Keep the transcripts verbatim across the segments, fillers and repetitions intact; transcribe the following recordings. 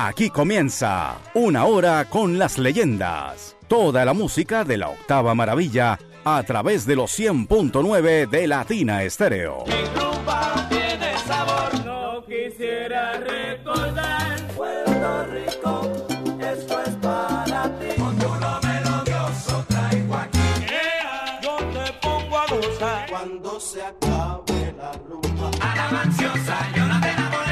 Aquí comienza Una Hora con las Leyendas. Toda la música de la octava maravilla a través de los cien punto nueve de Latina Estéreo. Mi rumba tiene sabor, no quisiera recordar Puerto Rico, esto es para ti. Con lo melodioso traigo aquí. Yeah. Yo te pongo a gozar cuando se acabe la rumba. A la manciosa yo no te enamoré.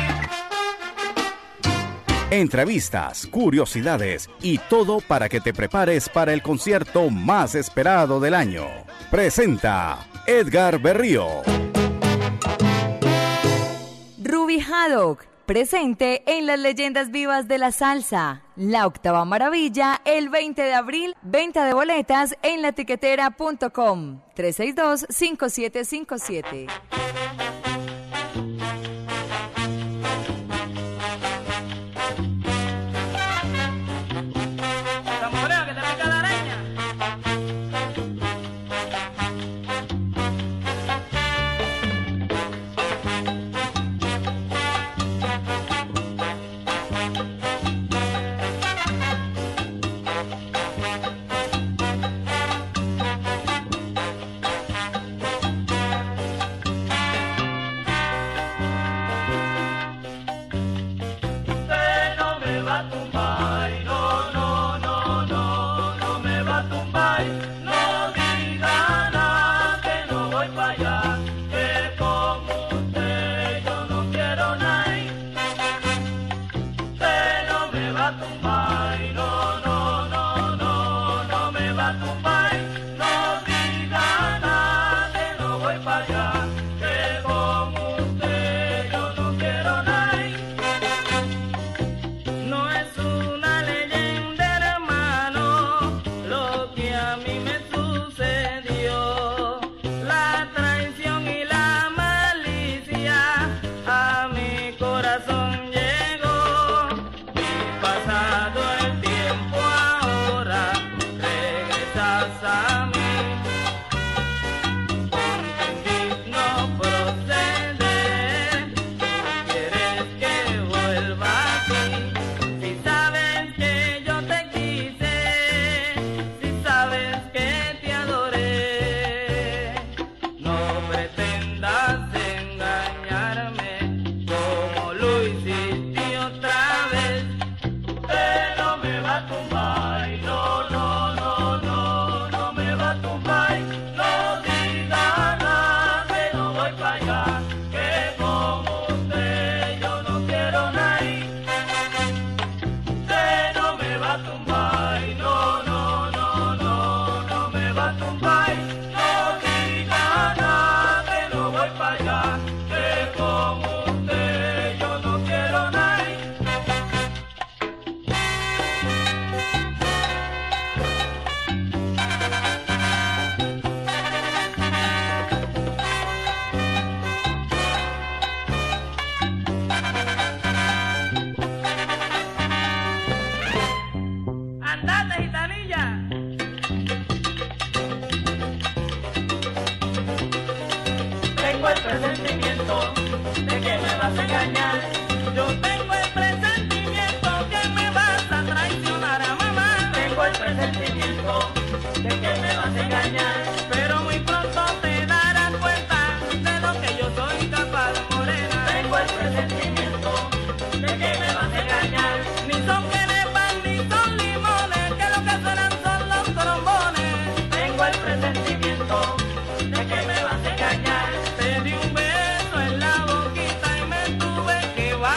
Entrevistas, curiosidades y todo para que te prepares para el concierto más esperado del año. Presenta Edgar Berrío. Ruby Haddock, presente en las Leyendas Vivas de la Salsa. La octava maravilla, el veinte de abril, venta de boletas en latiquetera punto com. tres seis dos, cinco siete cinco siete. Que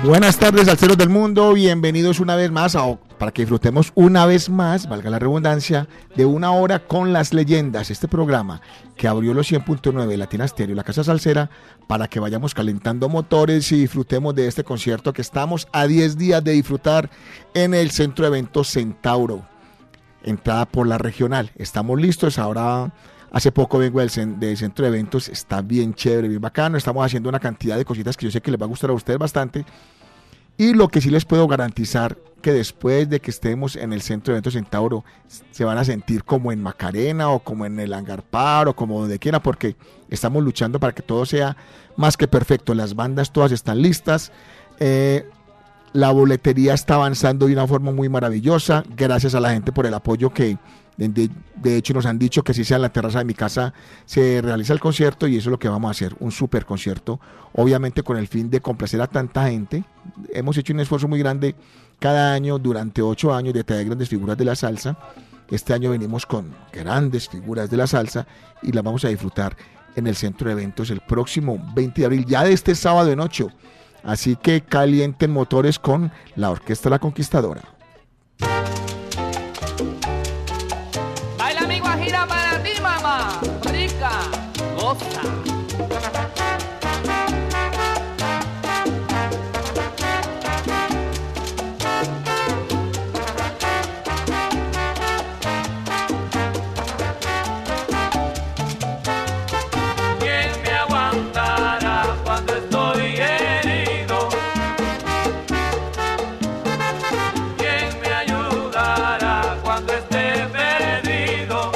Buenas tardes, salseros del mundo, bienvenidos una vez más a, para que disfrutemos una vez más, valga la redundancia, de una hora con las leyendas, este programa que abrió los cien punto nueve Latina Stereo, la Casa Salsera, para que vayamos calentando motores y disfrutemos de este concierto que estamos a diez días de disfrutar en el Centro de Eventos Centauro, entrada por la regional. Estamos listos, ahora hace poco vengo del, del Centro de Eventos, está bien chévere, bien bacano, estamos haciendo una cantidad de cositas que yo sé que les va a gustar a ustedes bastante. Y lo que sí les puedo garantizar, que después de que estemos en el Centro de Eventos Centauro, se van a sentir como en Macarena o como en el Hangar Par o como donde quiera, porque estamos luchando para que todo sea más que perfecto. Las bandas todas están listas, eh, la boletería está avanzando de una forma muy maravillosa, gracias a la gente por el apoyo que... De, de hecho nos han dicho que si sea en la terraza de mi casa se realiza el concierto, y eso es lo que vamos a hacer, un super concierto, obviamente con el fin de complacer a tanta gente. Hemos hecho un esfuerzo muy grande cada año durante ocho años de traer grandes figuras de la salsa. Este año venimos con grandes figuras de la salsa y las vamos a disfrutar en el Centro de Eventos el próximo veinte de abril, ya de este sábado en ocho. Así que calienten motores con la Orquesta La Conquistadora. Gira para ti, mamá, rica, goza. ¿Quién me aguantará cuando estoy herido? ¿Quién me ayudará cuando esté perdido?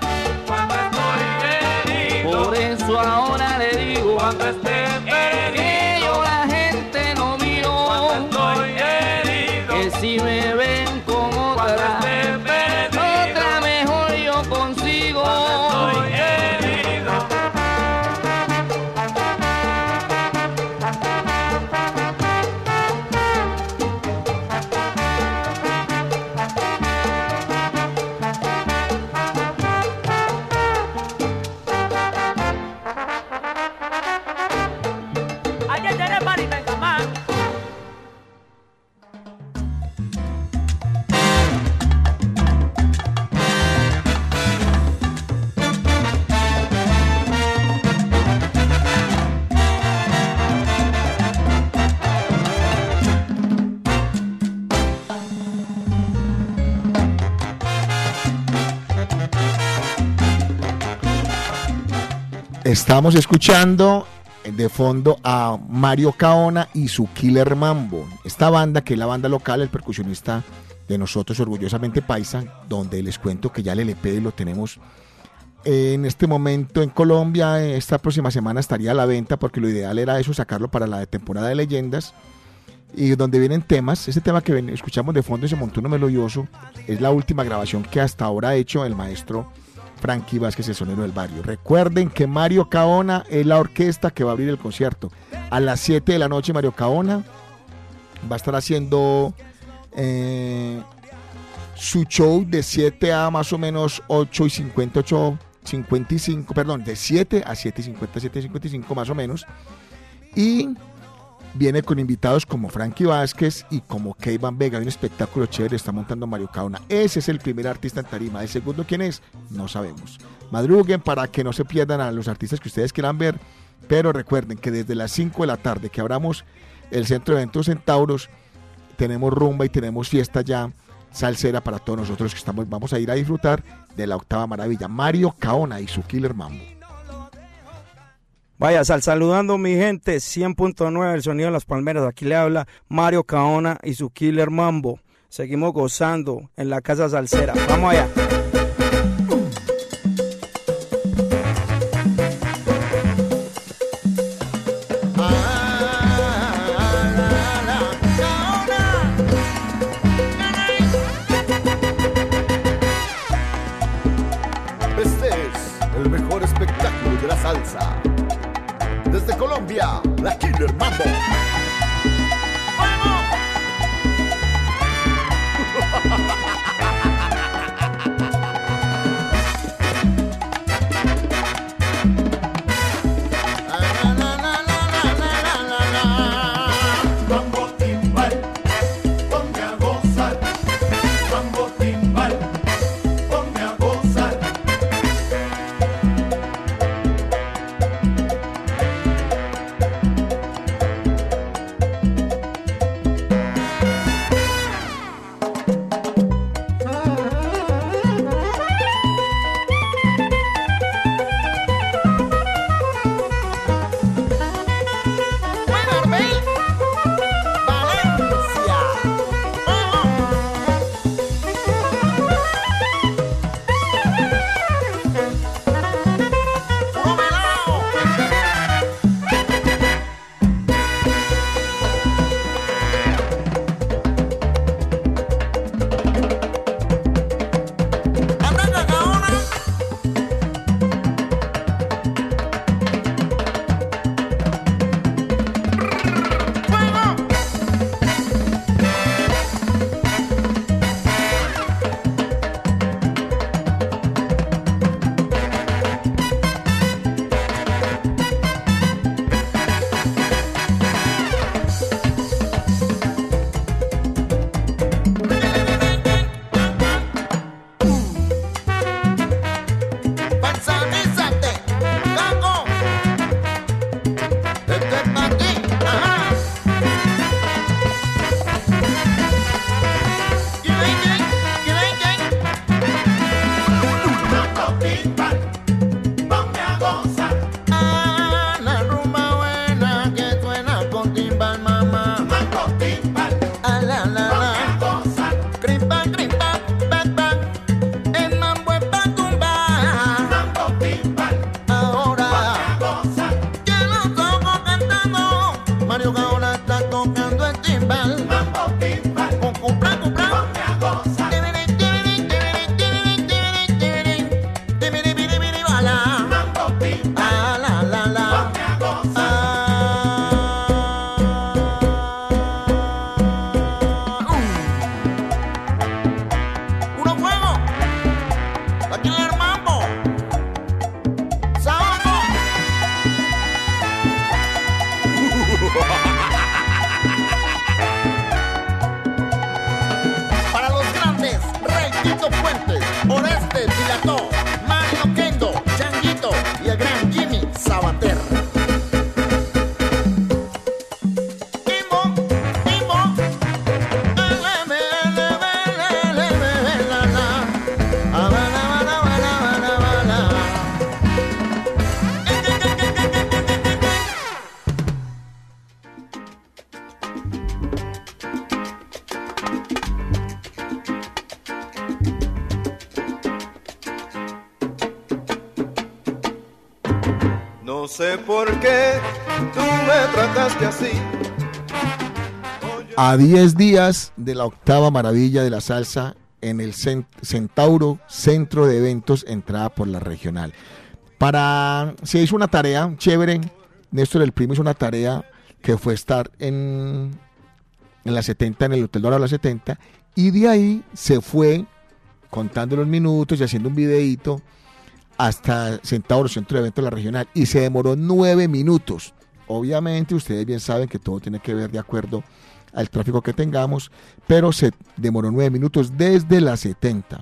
Por eso ahora le digo, cuando esté herido. ven con otra, otra mejor yo consigo. Estamos escuchando de fondo a Mario Caona y su Killer Mambo. Esta banda, que es la banda local, el percusionista de nosotros, orgullosamente paisa, donde les cuento que ya el L P lo tenemos en este momento en Colombia. Esta próxima semana estaría a la venta, porque lo ideal era eso, sacarlo para la temporada de leyendas, y donde vienen temas. Ese tema que ven, escuchamos de fondo, ese montuno melodioso, es la última grabación que hasta ahora ha hecho el maestro Frankie Vázquez, el sonero del barrio. Recuerden que Mario Caona es la orquesta que va a abrir el concierto. A las siete de la noche Mario Caona va a estar haciendo eh, su show de siete a más o menos ocho y cincuenta, ocho cincuenta y cinco, perdón, de siete a siete y cincuenta, siete y cincuenta y cinco más o menos. Y viene con invitados como Frankie Vázquez y como Keivan Vega. Hay un espectáculo chévere, está montando Mario Caona. Ese es el primer artista en tarima. ¿El segundo quién es? No sabemos. Madruguen para que no se pierdan a los artistas que ustedes quieran ver, pero recuerden que desde las cinco de la tarde que abramos el Centro de Eventos Centauros, tenemos rumba y tenemos fiesta ya salsera para todos nosotros que estamos, vamos a ir a disfrutar de la octava maravilla, Mario Caona y su Killer Mambo. Vaya, sal, saludando mi gente, cien punto nueve, el sonido de las palmeras. Aquí le habla Mario Caona y su Killer Mambo. Seguimos gozando en la casa salsera. Vamos allá. Este es el mejor espectáculo de la salsa. Desde Colombia, la Killer Mambo. Mambo timbal, ponme a gozar. Mambo timbal, ponme a gozar. No sé por qué tú me trataste así. A diez días de la octava maravilla de la salsa en el Centauro Centro de Eventos, entrada por la regional. Para, se hizo una tarea chévere. Néstor el Primo hizo una tarea que fue estar en, en la setenta, en el Hotel Dorado la setenta, y de ahí se fue contando los minutos y haciendo un videíto hasta Centauro Centro de Eventos de la regional, y se demoró nueve minutos. Obviamente ustedes bien saben que todo tiene que ver de acuerdo al tráfico que tengamos, pero se demoró nueve minutos desde la setenta.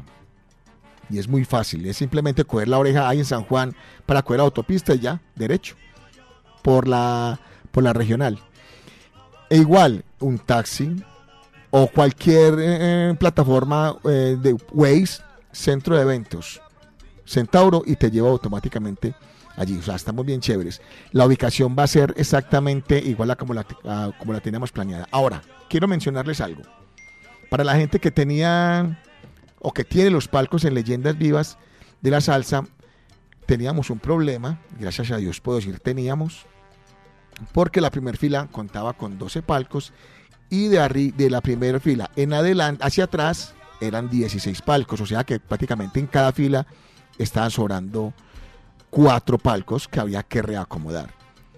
Y es muy fácil, es simplemente coger la oreja ahí en San Juan para coger la autopista y ya, derecho, por la, por la regional. E igual, un taxi o cualquier eh, plataforma eh, de Waze, Centro de Eventos, Centauro, y te lleva automáticamente allí. O sea, estamos bien chéveres. La ubicación va a ser exactamente igual a como la, a como la teníamos planeada. Ahora, quiero mencionarles algo. Para la gente que tenía o que tiene los palcos en Leyendas Vivas de la Salsa, teníamos un problema. Gracias a Dios puedo decir teníamos, porque la primera fila contaba con doce palcos y de, arri- de la primera fila en adelante, hacia atrás, eran dieciséis palcos. O sea que prácticamente en cada fila estaban sobrando cuatro palcos que había que reacomodar.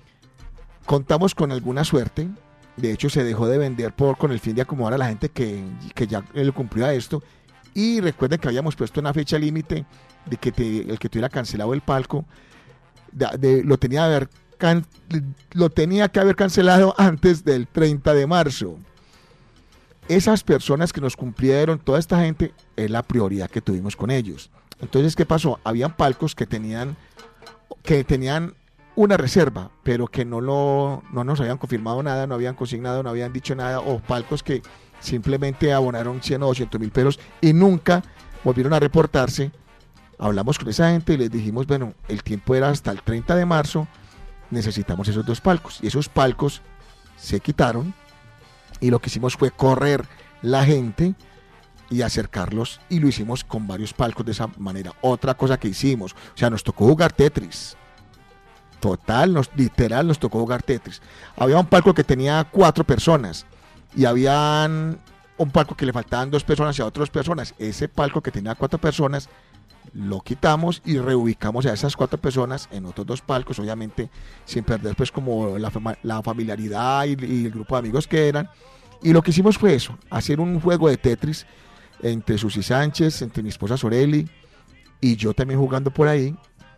Contamos con alguna suerte. De hecho, se dejó de vender por con el fin de acomodar a la gente que, que ya le cumplió a esto. Y recuerden que habíamos puesto una fecha límite de que te, el que tuviera cancelado el palco de, de, lo, tenía haber can, lo tenía que haber cancelado antes del treinta de marzo. Esas personas que nos cumplieron, toda esta gente, es la prioridad que tuvimos con ellos. Entonces, ¿qué pasó? Habían palcos que tenían que tenían una reserva, pero que no, lo, no nos habían confirmado nada, no habían consignado, no habían dicho nada, o palcos que simplemente abonaron cien o doscientos mil pesos y nunca volvieron a reportarse. Hablamos con esa gente y les dijimos, bueno, el tiempo era hasta el treinta de marzo, necesitamos esos dos palcos, y esos palcos se quitaron, y lo que hicimos fue correr la gente y acercarlos, y lo hicimos con varios palcos de esa manera. Otra cosa que hicimos, o sea, nos tocó jugar Tetris. Total, nos, literal nos tocó jugar Tetris. Había un palco que tenía cuatro personas y habían un palco que le faltaban dos personas y a otras personas. Ese palco que tenía cuatro personas lo quitamos y reubicamos a esas cuatro personas en otros dos palcos, obviamente sin perder pues como la, la familiaridad y, y el grupo de amigos que eran. Y lo que hicimos fue eso, hacer un juego de Tetris entre Susi Sánchez, entre mi esposa Soreli y yo también jugando por ahí.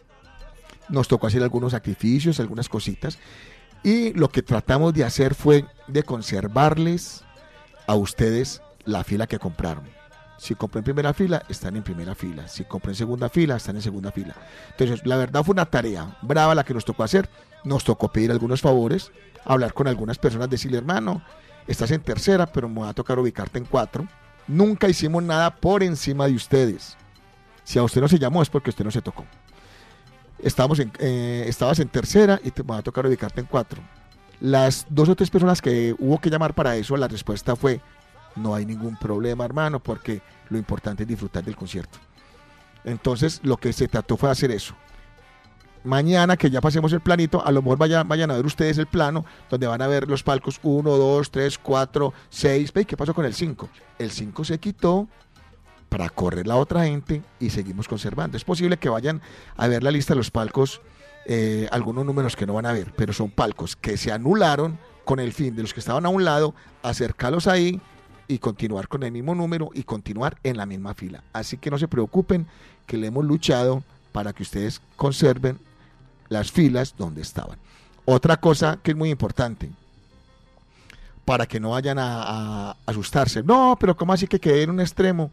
Nos tocó hacer algunos sacrificios, algunas cositas, y lo que tratamos de hacer fue de conservarles a ustedes la fila que compraron. Si compré en primera fila, están en primera fila. Si compré en segunda fila, están en segunda fila. Entonces, la verdad fue una tarea brava la que nos tocó hacer. Nos tocó pedir algunos favores, hablar con algunas personas, decirle, hermano, estás en tercera, pero me va a tocar ubicarte en cuatro. Nunca hicimos nada por encima de ustedes. Si a usted no se llamó, es porque usted no se tocó. Estábamos en, eh, estabas en tercera y te va a tocar ubicarte en cuatro. Las dos o tres personas que hubo que llamar para eso, la respuesta fue, no hay ningún problema, hermano, porque lo importante es disfrutar del concierto. Entonces, lo que se trató fue hacer eso. Mañana que ya pasemos el planito, a lo mejor vayan, vayan a ver ustedes el plano, donde van a ver los palcos uno, dos, tres, cuatro, seis. ¿Qué pasó con el cinco? El cinco se quitó para correr la otra gente y seguimos conservando. Es posible que vayan a ver la lista de los palcos, eh, algunos números que no van a ver, pero son palcos que se anularon con el fin de los que estaban a un lado, acercarlos ahí y continuar con el mismo número y continuar en la misma fila. Así que no se preocupen, que le hemos luchado para que ustedes conserven las filas donde estaban. Otra cosa que es muy importante, para que no vayan a, a asustarse. No, pero ¿cómo así que quedé en un extremo?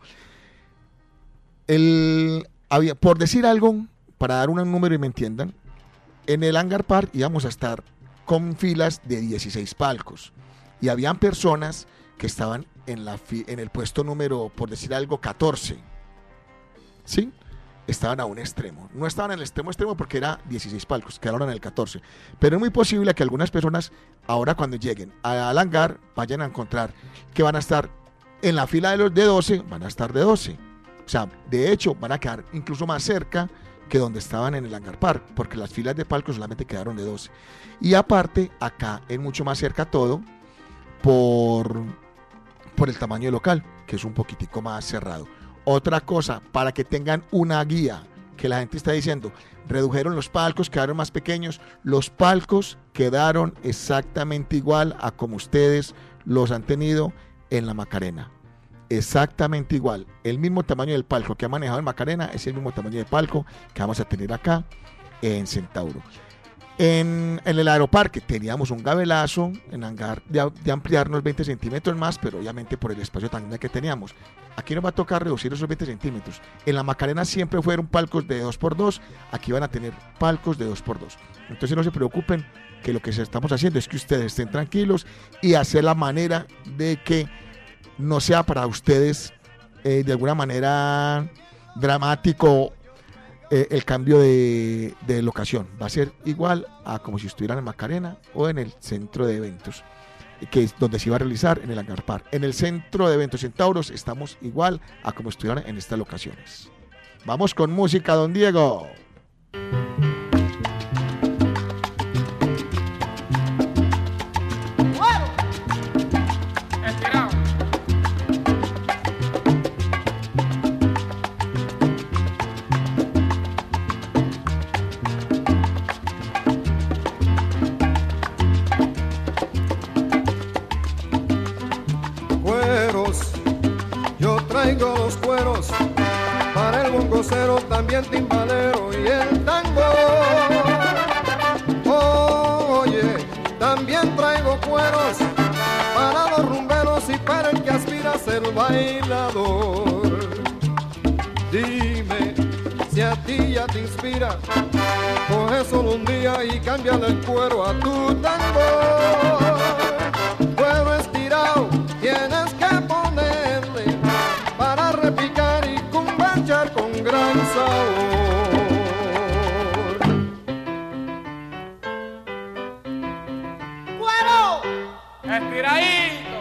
El, había, por decir algo, para dar un número y me entiendan, en el Hangar Park íbamos a estar con filas de dieciséis palcos y habían personas que estaban en, la fi, en el puesto número, por decir algo, catorce, ¿sí? Estaban a un extremo, no estaban en el extremo extremo porque era dieciséis palcos, quedaron en el catorce, pero es muy posible que algunas personas ahora cuando lleguen al hangar vayan a encontrar que van a estar en la fila de los de doce, van a estar de doce. O sea, de hecho, van a quedar incluso más cerca que donde estaban en el Hangar Park, porque las filas de palcos solamente quedaron de doce. Y aparte, acá es mucho más cerca todo por, por el tamaño del local, que es un poquitico más cerrado. Otra cosa, para que tengan una guía, que la gente está diciendo, redujeron los palcos, quedaron más pequeños. Los palcos quedaron exactamente igual a como ustedes los han tenido en la Macarena. Exactamente igual, el mismo tamaño del palco que ha manejado en Macarena es el mismo tamaño de palco que vamos a tener acá en Centauro. En, en el Aeroparque teníamos un gabelazo en hangar de, de ampliarnos veinte centímetros más, pero obviamente por el espacio tan grande que teníamos. Aquí nos va a tocar reducir esos veinte centímetros. En la Macarena siempre fueron palcos de dos por dos, aquí van a tener palcos de dos por dos. Entonces no se preocupen, que lo que estamos haciendo es que ustedes estén tranquilos y hacer la manera de que no sea para ustedes eh, de alguna manera dramático eh, el cambio de, de locación. Va a ser igual a como si estuvieran en Macarena o en el centro de eventos, que es donde se iba a realizar en el Hangar Park. En el centro de eventos Centauros estamos igual a como estuvieran en estas locaciones. Vamos con música, don Diego. También timbalero y el tango. Oye, también traigo cueros para los rumberos y para el que aspira a ser bailador. Dime si a ti ya te inspira, coge solo un día y cámbiale el cuero a tu tango. Cuero estirado tienes que ponerle para repicar y cumbanchar con gran sabor. ¡Cuero! ¡Estiradito!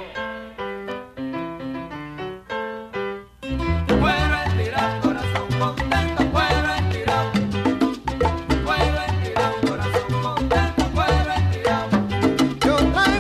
Cuero estirado, corazón contento, cuero estirado. Cuero estirado, corazón contento, cuero estirado. Yo traigo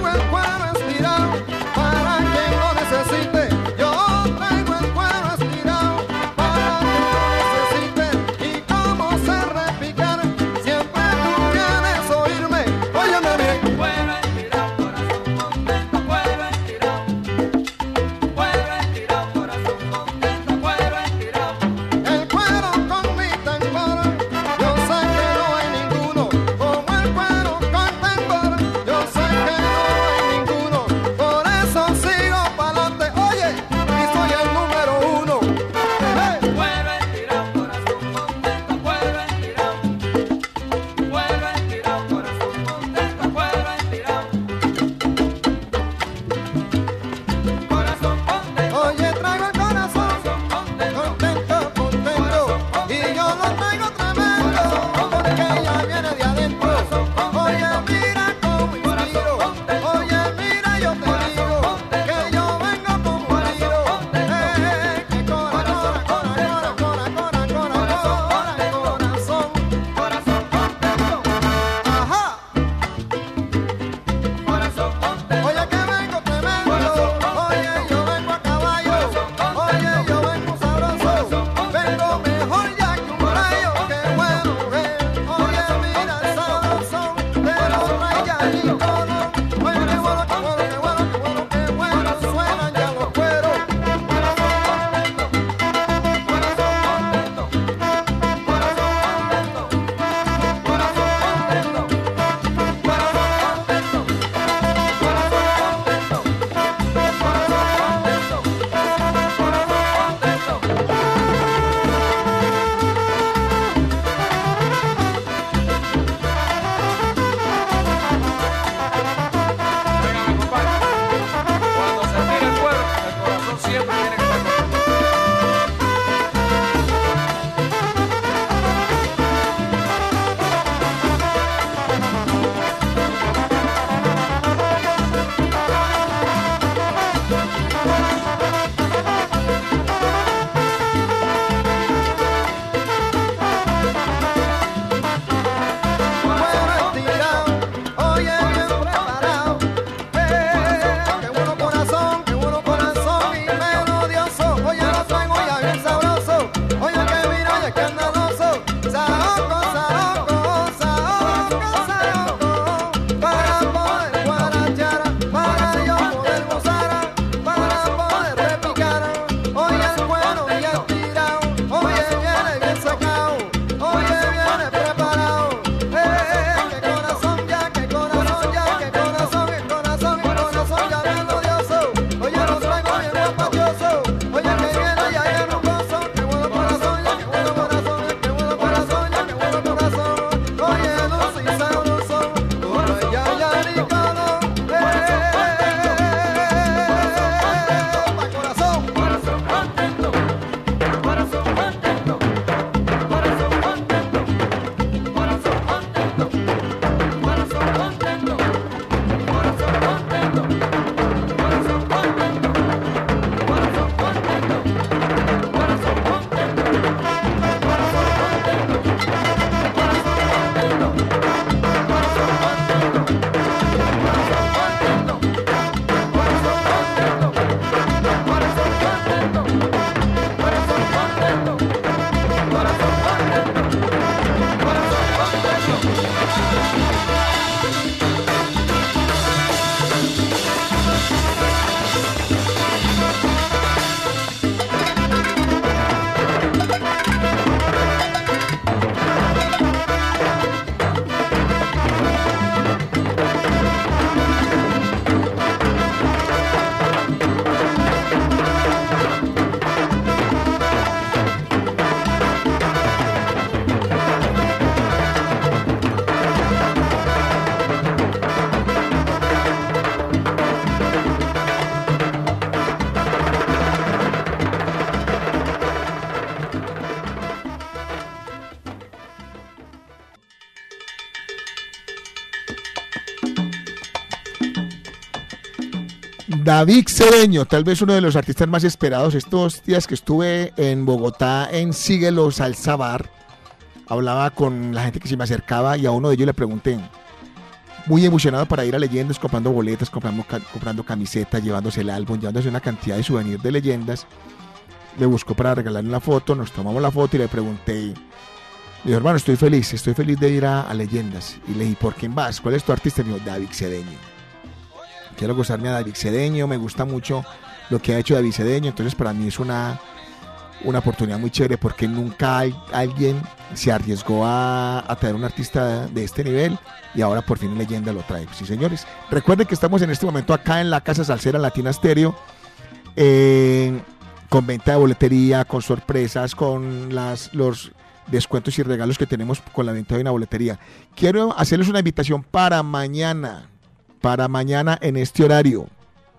David Cedeño, tal vez uno de los artistas más esperados. Estos días que estuve en Bogotá en Síguelo Salsa Bar, hablaba con la gente que se me acercaba y a uno de ellos le pregunté, muy emocionado para ir a Leyendas, comprando boletas, comprando, comprando camisetas, llevándose el álbum, llevándose una cantidad de souvenirs de Leyendas. Me buscó para regalarle una foto, nos tomamos la foto y le pregunté, le dije, hermano, estoy feliz, estoy feliz de ir a, a Leyendas. Y le dije, ¿por quién vas? ¿Cuál es tu artista? Y me dijo, David Cedeño. Quiero gozarme a David Cedeño, me gusta mucho lo que ha hecho David Cedeño, entonces para mí es una, una oportunidad muy chévere porque nunca hay, alguien se arriesgó a, a traer un artista de, de este nivel y ahora por fin Leyenda lo trae. Sí, señores, recuerden que estamos en este momento acá en la Casa Salsera Latina Stereo, eh, con venta de boletería, con sorpresas, con las, los descuentos y regalos que tenemos con la venta de una boletería. Quiero hacerles una invitación para mañana. Para mañana en este horario.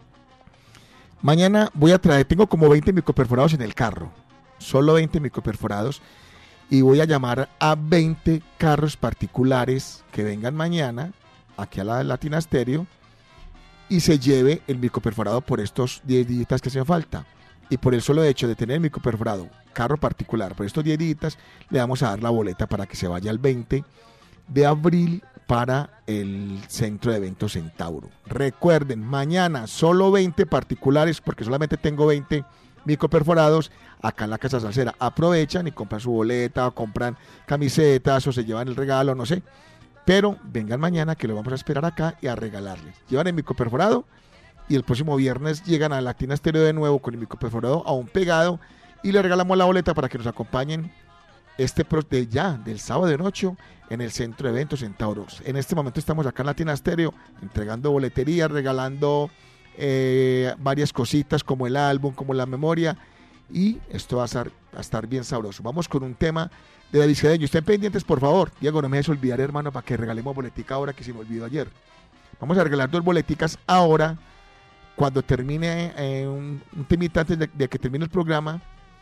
Mañana voy a traer, tengo como veinte microperforados en el carro. Solo veinte microperforados. Y voy a llamar a veinte carros particulares que vengan mañana aquí a la Latina Stereo y se lleve el microperforado por estos diez días que hacen falta. Y por el solo hecho de tener el microperforado, carro particular, por estos diez días, le vamos a dar la boleta para que se vaya el veinte de abril para el centro de eventos Centauro. Recuerden, mañana solo veinte particulares, porque solamente tengo veinte microperforados acá en la Casa Salsera. Aprovechan y compran su boleta, o compran camisetas, o se llevan el regalo, no sé. Pero vengan mañana que lo vamos a esperar acá y a regalarles. Llevan el microperforado y el próximo viernes llegan a Latina Stereo de nuevo con el microperforado aún pegado y le regalamos la boleta para que nos acompañen este pro de ya, del sábado de noche en el centro de eventos Centauros. En este momento estamos acá en Latina Stereo entregando boletería, regalando eh, varias cositas como el álbum, como la memoria, y esto va a estar, a estar bien sabroso. Vamos con un tema de David Cedeño. Estén pendientes, por favor. Diego, no me dejes olvidar, hermano, para que regalemos boletica ahora, que se me olvidó ayer. Vamos a regalar dos boleticas ahora, cuando termine eh, un, un temita antes de, de que termine el programa,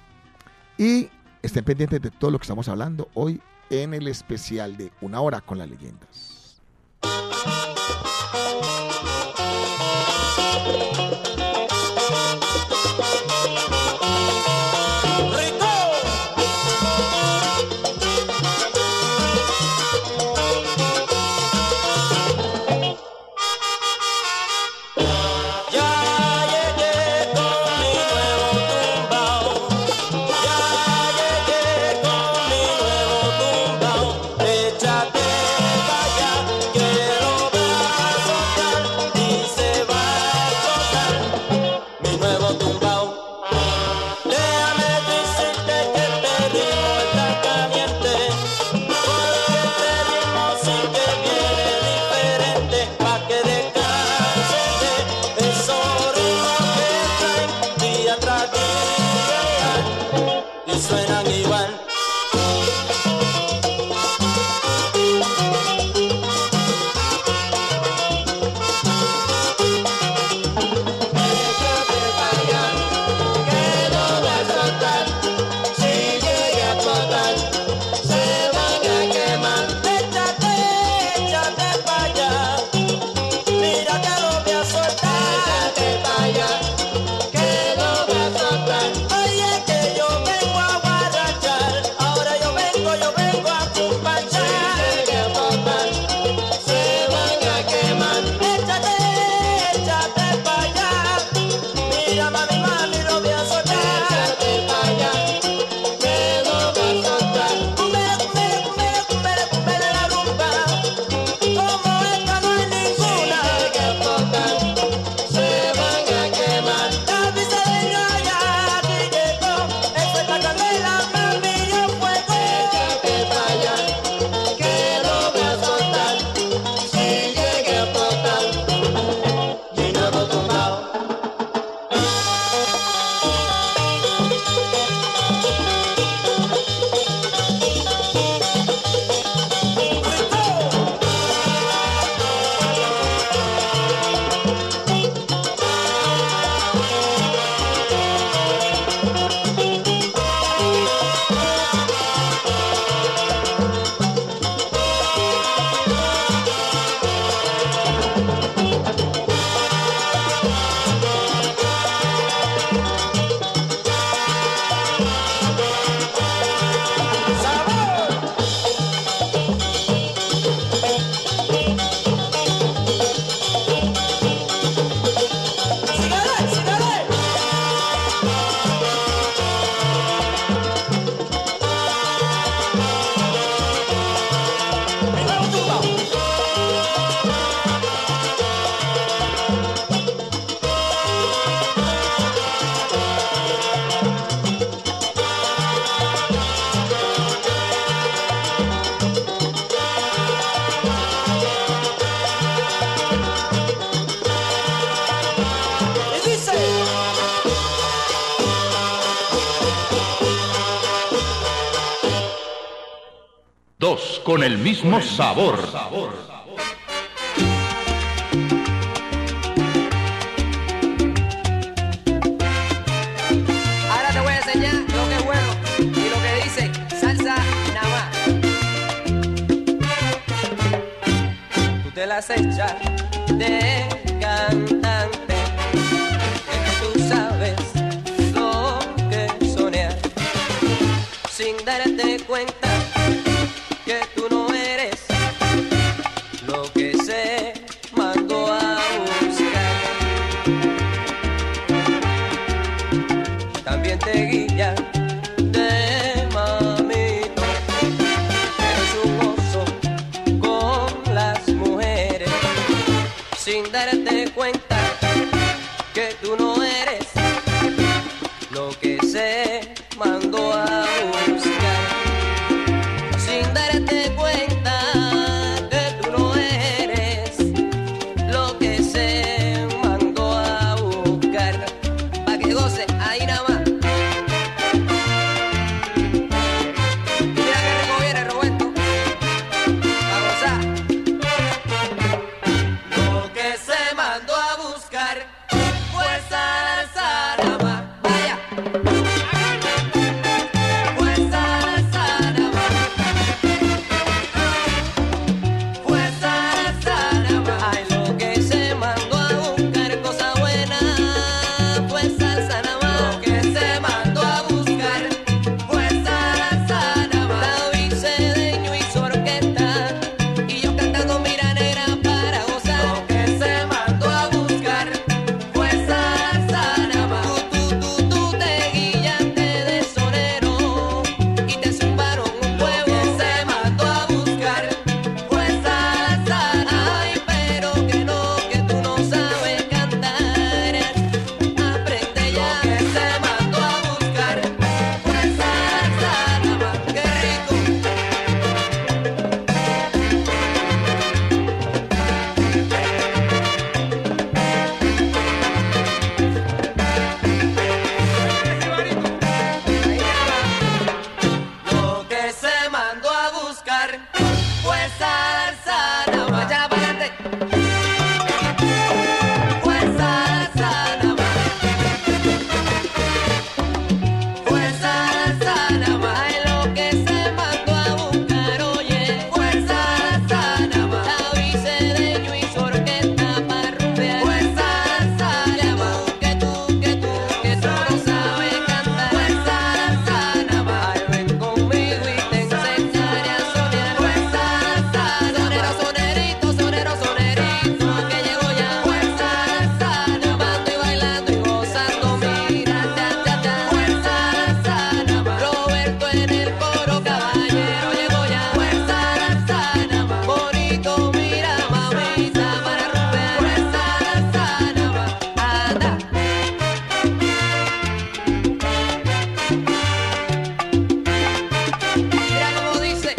y estén pendientes de todo lo que estamos hablando hoy en el especial de Una Hora con las Leyendas. Oye, que yo vengo a guarachar. Dos con el mismo sabor. Ahora te voy a enseñar lo que es bueno y lo que dice salsa nada más. Tú te las echas de cantante, que tú sabes lo que soñar, sin darte cuenta que tú no eres lo que se mandó a buscar. También te guilla de mamito, eres un oso con las mujeres, sin darte cuenta que tú no eres lo que se mandó a buscar, sin darte cuenta que tú no eres lo que se mandó a buscar, pa' que goce ahí nada más. Y mira que rico viene Roberto, pa' gozar. Lo que se mandó a buscar fue salsa nada más. Vaya. Fue salsa nada más. Fue salsa nada más. Ay, lo que se mandó a buscar, cosa buena, fue salsa nada más. Lo que se mandó a buscar fue salsa nada más. David Cedeño y su orquesta, y yo cantando mira negra para gozar. Lo que se mandó a buscar fue salsa nada más. Tú, tú, tú, tú te guillaste de sonero y te zumbaron un huevo. Lo que se mandó a buscar fue salsa. Ay, pero que no, que tú no sabes cantar. Aprende ya. Lo que se mandó a buscar fue salsa nada más. Qué rico. Lo que se mandó a buscar fue salsa nada más. Échala para adelante. Fue salsa nada más. Fue salsa nada más. Ay, lo que se mandó a buscar, oye, fue salsa nada más. David Cedeño y su orquesta para rumbear. Fue salsa nada más. Que tú, que tú, que tú no sabes cantar. Fue salsa nada más. Ay, ven conmigo y te enseñaré a soñar. Fue salsa. Sonero, sonerito, sonero, sonerito, que llegó ya. Fue salsa, llamando y bailando y gozando, mira, cha, cha, cha. Fue salsa nada más. Roberto en el coro, caballero, llegó ya. Fue salsa nada más. Bonito, mira, mamita, para romper. Fue salsa nada más. Anda. Mira cómo dice.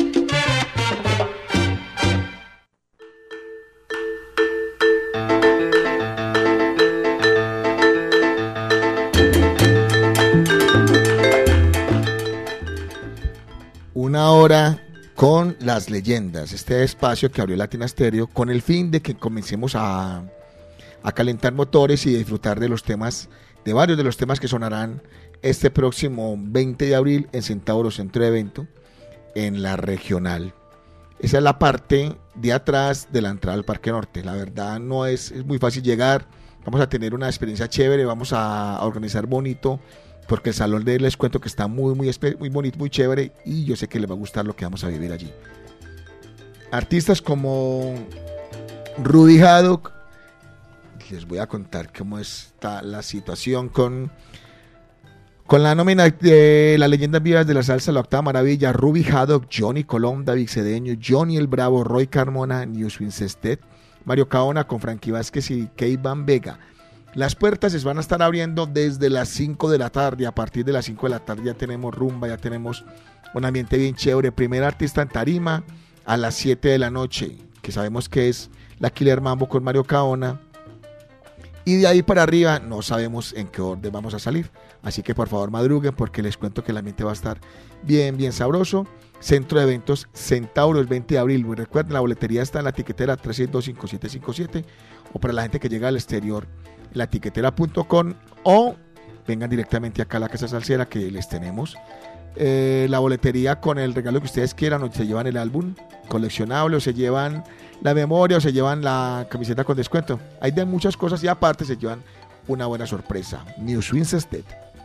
Una hora con las leyendas, este espacio que abrió Latina Stereo con el fin de que comencemos a, a calentar motores y disfrutar de los temas, de varios de los temas que sonarán este próximo veinte de abril en Centauro Centro de Evento, en la regional. Esa es la parte de atrás de la entrada al Parque Norte. La verdad no es, es muy fácil llegar, vamos a tener una experiencia chévere, vamos a, a organizar bonito, porque el salón de les cuento que está muy, muy, muy bonito, muy chévere, y yo sé que les va a gustar lo que vamos a vivir allí. Artistas como Rudy Haddock, les voy a contar cómo está la situación con, con la nómina de las leyendas vivas de la salsa, la octava maravilla: Ruby Haddock, Johnny Colón, David Cedeño, Johnny el Bravo, Roy Carmona, Newswin Sestet, Mario Caona con Frankie Vázquez y Key Van Vega. Las puertas se van a estar abriendo desde las cinco de la tarde. A partir de las cinco de la tarde ya tenemos rumba, ya tenemos un ambiente bien chévere. Primer artista en tarima a las siete de la noche, que sabemos que es la Killer Mambo con Mario Caona. Y de ahí para arriba no sabemos en qué orden vamos a salir. Así que por favor madruguen porque les cuento que el ambiente va a estar bien, bien sabroso. Centro de Eventos Centauro el veinte de abril. Recuerden, la boletería está en la tiquetera tres seis dos, cinco siete cinco siete o para la gente que llega al exterior, la tiquetera punto com, o vengan directamente acá a la Casa Salsera que les tenemos eh, la boletería con el regalo que ustedes quieran, o se llevan el álbum coleccionable, o se llevan la memoria, o se llevan la camiseta con descuento. Hay de muchas cosas y aparte se llevan una buena sorpresa. News Winstead.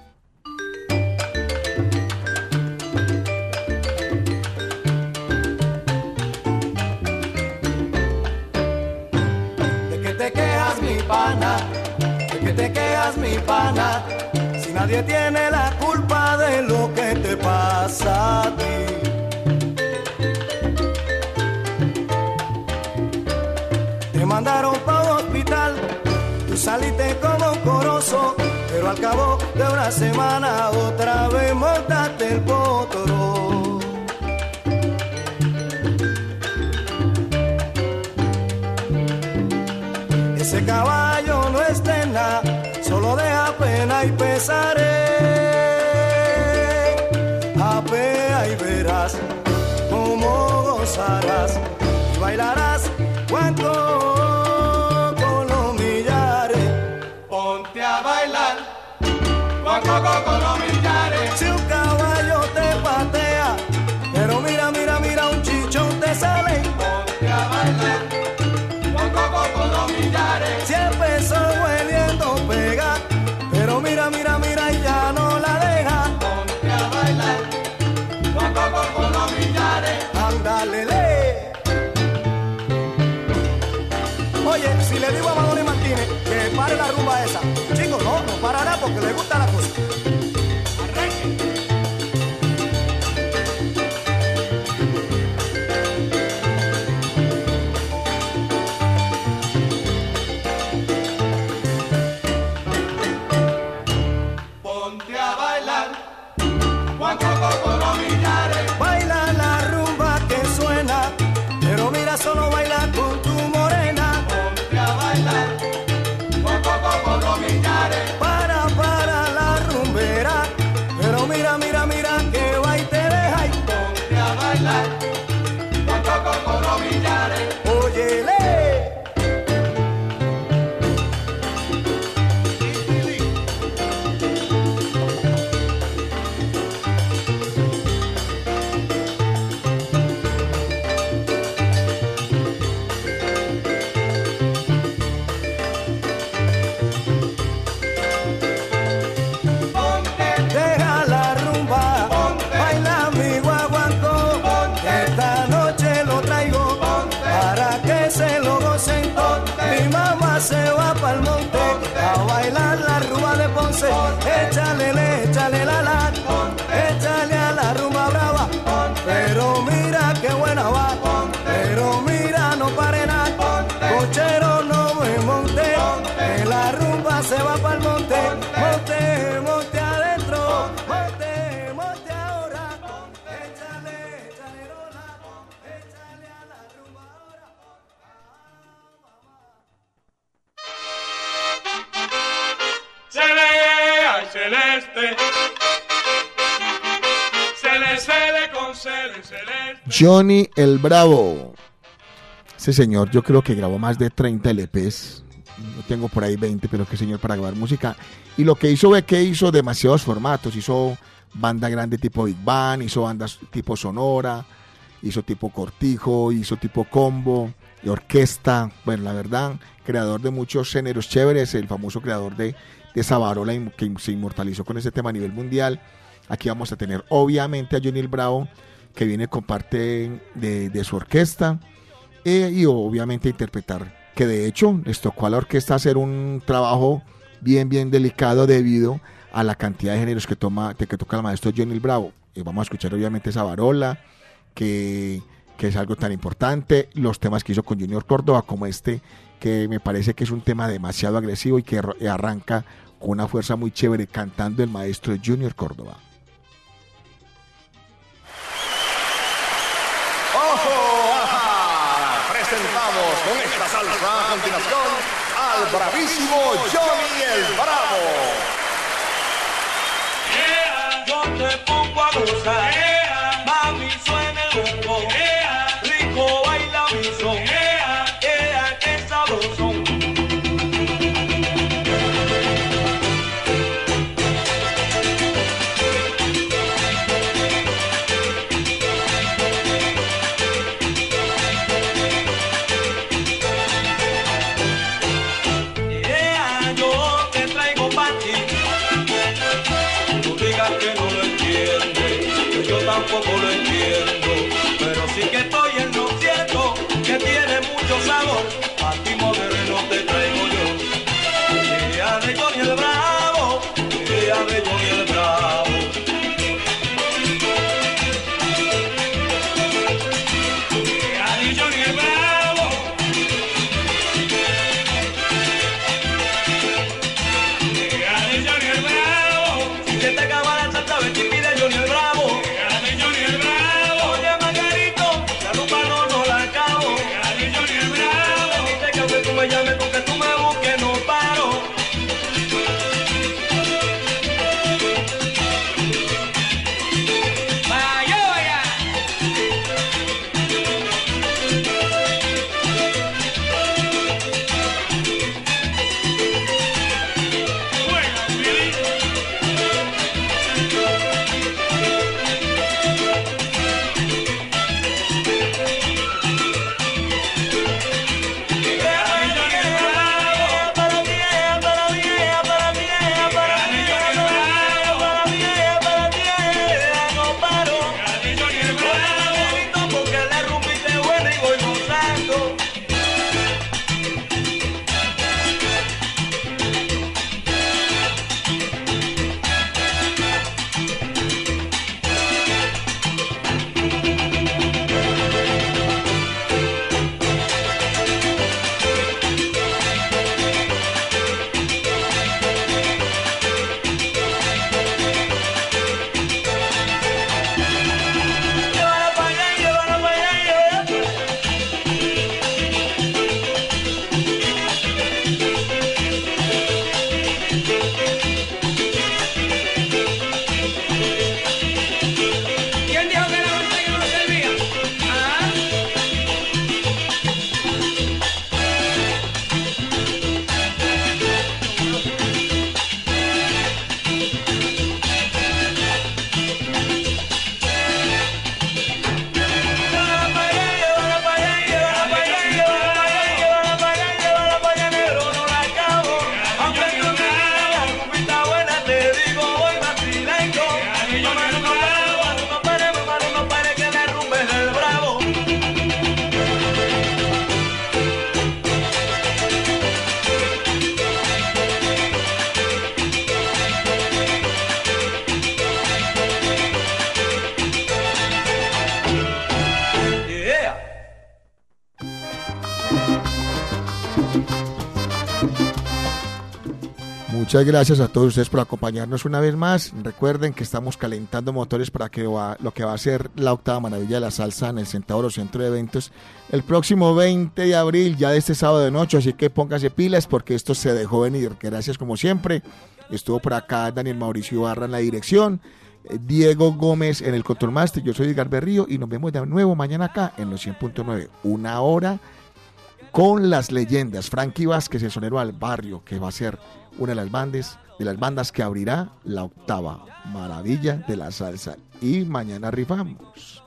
¿De qué te quejas, mi pana? ¿De qué te quejas, mi pana? Si nadie tiene la culpa de lo que te pasa a ti. Te mandaron para un hospital, tú saliste como un corozo, pero al cabo de una semana otra vez montaste el potro. Ese caballo no es de nada, solo deja pena y pesaré. Apea y verás cómo gozarás y bailarás cuanto con los millares. Ponte a bailar cuanto con los millares. Si un caballo te patea, pero mira, mira, mira, un chichón te sale. Ponte a bailar cuanto con los millares. Si empezó hueliendo pega, pero mira, mira, mira y ya no la deja. Ponte a bailar cuanto con los millares. Ándale, le. Oye, si le digo a Manolo Martínez que pare la rumba esa, chico, no, no parará porque le gusta la cosa. Arranque. Ponte a bailar, cuanto con los millares. Baila la rumba que suena, pero mira, solo baila con tu morena. Ponte a bailar, cuanto con los millares. Para, para la rumbera, pero mira, mira, mira que va y te deja. Y ponte a bailar, cuanto con los millares. Óyele. Deja la rumba, baila mi guaguancó. Esta noche lo traigo para que se lo gocen. Mi mamá se va pa'l monte a bailar la rumba de Ponce. Échale, le, échale la la, échale a la rumba brava. Pero mira qué buena va, pero mira no pare nada. Cochero no me monte, que la rumba se va pa'l monte. Monte, monte adentro, monte, monte ahora. Échale, échale rola, échale a la rumba ahora. Celeste, celeste con celeste. Johnny el Bravo. Ese señor yo creo que grabó más de treinta L Pes. No tengo por ahí veinte, pero qué señor para grabar música. Y lo que hizo ve que hizo demasiados formatos. Hizo banda grande tipo Big Band, hizo bandas tipo Sonora, hizo tipo Cortijo, hizo tipo Combo y orquesta. Bueno, la verdad, creador de muchos géneros chéveres, el famoso creador de, de Savarola, que se inmortalizó con ese tema a nivel mundial. Aquí vamos a tener obviamente a Johnny el Bravo, que viene con parte de, de su orquesta, eh, y obviamente interpretar, que de hecho les tocó a la orquesta hacer un trabajo bien bien delicado debido a la cantidad de géneros que toma que toca el maestro Johnny el Bravo. Y vamos a escuchar obviamente Savarola, que, que es algo tan importante, los temas que hizo con Junior Córdoba, como este, que me parece que es un tema demasiado agresivo y que arranca con una fuerza muy chévere, cantando el maestro Junior Córdoba. ¡Ojo! ¡Ajá! Presentamos con esta salsa a continuación al bravísimo Johnny el Bravo. Yeah, yo te pongo a gozar, yeah. Mami suena el bombo, yeah. Rico baila mi son, yeah. Yeah, qué sabroso. Tampoco lo entiendo, pero sí que estoy en lo cierto, que tiene mucho sabor. A ti moderno te traigo yo. Idea de Johnny el Bravo, idea de Johnny el Bravo. Idea de Johnny el Bravo. Idea de Johnny el Bravo. Si se te acaba la salsa, ven y pide Johnny el Bravo. Me llame porque tú me busques, no paro. Vaya, vaya. Bueno, Billy. Muchas gracias a todos ustedes por acompañarnos una vez más. Recuerden que estamos calentando motores para que va, lo que va a ser la octava maravilla de la salsa en el Centauro Centro de Eventos el próximo veinte de abril, ya de este sábado de noche, así que póngase pilas porque esto se dejó venir. Gracias como siempre. Estuvo por acá Daniel Mauricio Ibarra en la dirección, Diego Gómez en el Control Master, yo soy Edgar Berrío y nos vemos de nuevo mañana acá en los cien punto nueve, una hora con las leyendas. Frankie Vázquez, el sonero al barrio, que va a ser una de las bandas, de las bandas que abrirá la octava maravilla de la salsa. Y mañana rifamos.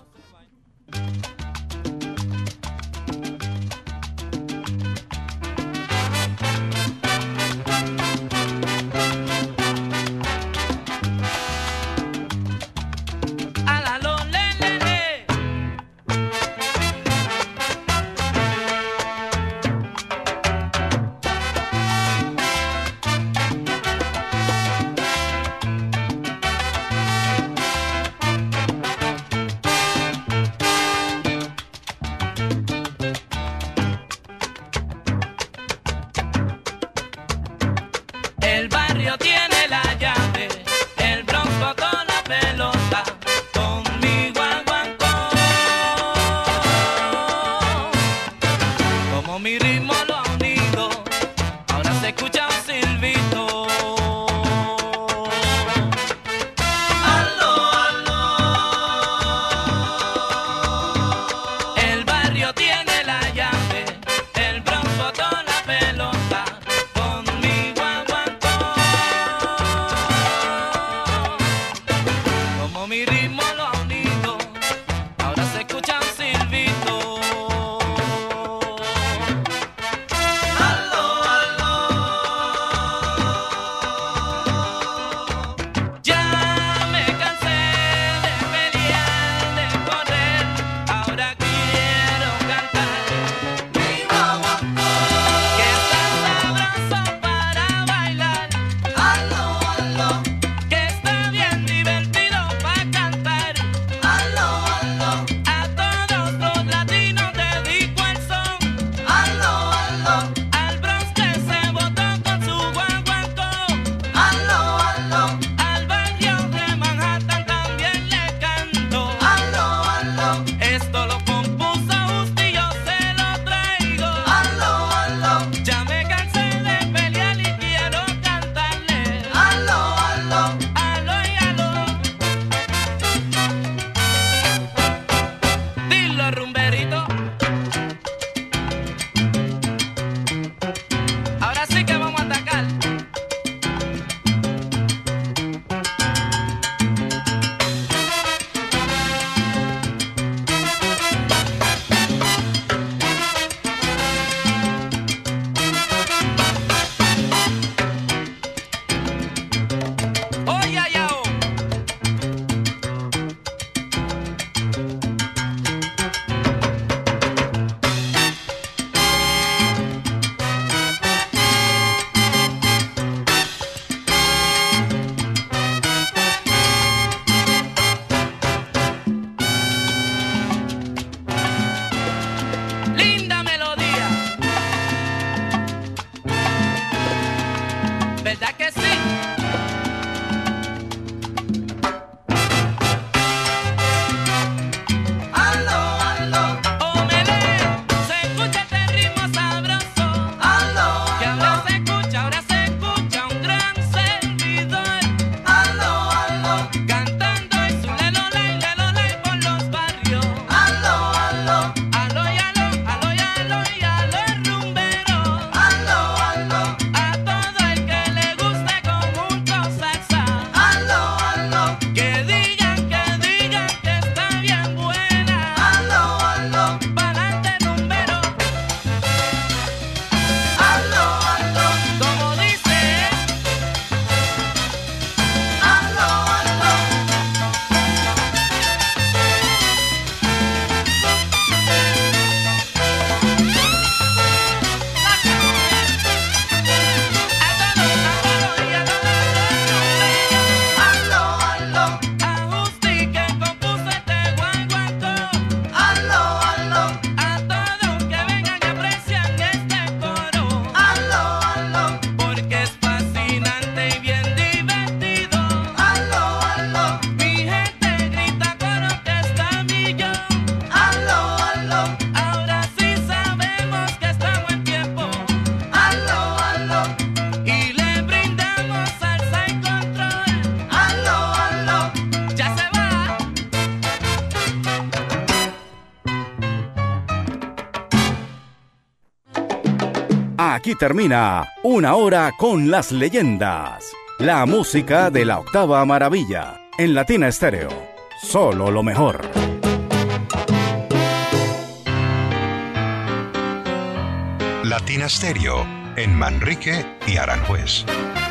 Bajo mi ritmo lo ha unido, ahora se escucha un silbito. Aló, aló. Ya me cansé de pelear, de correr, ahora quiero cantar. Mi guaguancó, que está sabroso para bailar. Aló, aló. Que está bien divertido para cantar. Aló, aló. A todos los latinos dedico el son. Aló, aló. Al Bronx que se botó con su guaguancó. Aló, aló. Al barrio de Manhattan también le canto. Aló, aló. Esto lo compuso Justi y yo se lo traigo. Aló, aló. Ya me cansé de pelear y quiero cantarle. Aló, aló. Aló y aló. Dilo, rumberito. Ahora sí que vamos a atacar. Oye, ayao. Linda melodía. ¿Verdad que sí? Aló, aló. Omele, se escucha este ritmo sabroso. Aló, que ahora se escucha, ahora se escucha un gran servidor. Aló, aló. Cantando y su lelo ley, lelo ley por los barrios. Aló, aló. Aló y aló, aló y aló y aló rumbero. Aló, aló. A todo el que le guste con mucho salsa. Aló, aló. Que digan, que digan que está bien buena. Aló, aló. Pa'lante rumbero. Aló, aló. Como dice. Aló, aló. Aló, aló. A Justi que compuso este guaguancó. Aló, aló. A todos que vengan y aprecian este coro. Aló, aló. Porque es fascinante y bien divertido. Aló, aló. Mi gente grita coro que está millón. Aló, aló. Ahora sí sabemos que estamos en tiempo. Aló, aló. Y le brindamos salsa y control. Aló, aló. Ya se va. Aquí termina Una Hora con las Leyendas. La música de la octava maravilla. En Latina Estéreo. Solo lo mejor. Latina Stereo en Manrique y Aranjuez.